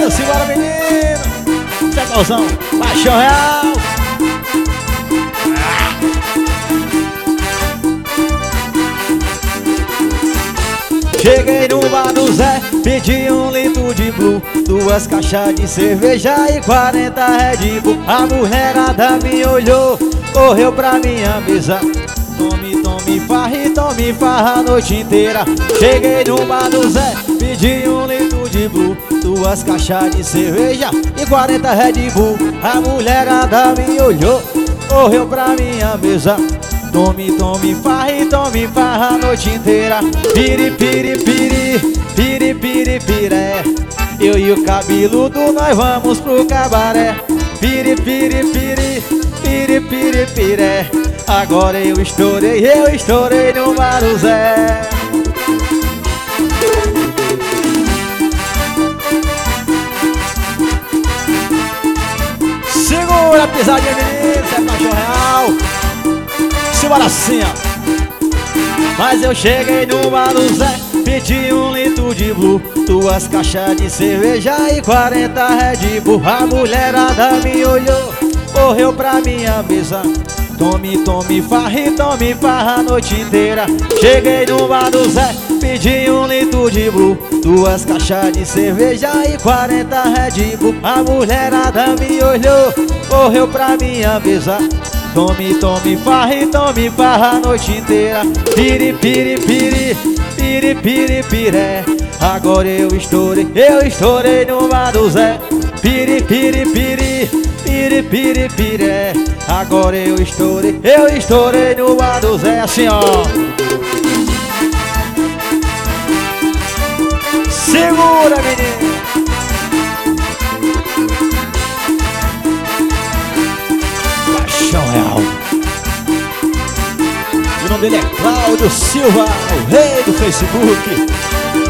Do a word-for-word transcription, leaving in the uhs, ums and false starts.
menino, simbora menino. Chacalzão, paixão real. Cheguei no bar do Zé, pedi um litro de Blue, duas caixas de cerveja e quarenta Red Bull. A mulherada me olhou, correu pra minha mesa. Tome, tome farra e tome farra a noite inteira. Cheguei no bar do Zé, pedi um litro de Blue, duas caixas de cerveja e quarenta Red Bull. A mulherada me olhou, correu pra minha mesa. Tome, tome farra e tome farra a noite inteira. Piri, piri, piri, piri, piri, piré. Eu e o cabeludo nós vamos pro cabaré. Piri, piri, piri, piri, piri, piré. Agora eu estourei, eu estourei no bar do Zé. Segura a pisadinha, menino, isso é paixão real. Simbora assim, ó. Mas eu cheguei no bar do Zé, pedi um litro de Blue, duas caixas de cerveja e quarenta Red Bull. A mulherada me olhou, correu pra minha mesa. Tome, tome farra e tome farra a noite inteira. Cheguei no bar do Zé, pedi um litro de Blue, duas caixas de cerveja e quarenta Red Bull. A mulherada me olhou, correu pra minha mesa. Tome, tome farra e tome farra a noite inteira. Piri, piri, piri, piri, piri, piré. Agora eu estourei, eu estourei no bar do Zé. Piri, piri, piri, piri, piri, piré. Agora eu estourei, eu estourei no bar do Zé. Assim, ó. Segura, menino. Real. O nome dele é Cláudio Silva, o rei do Facebook.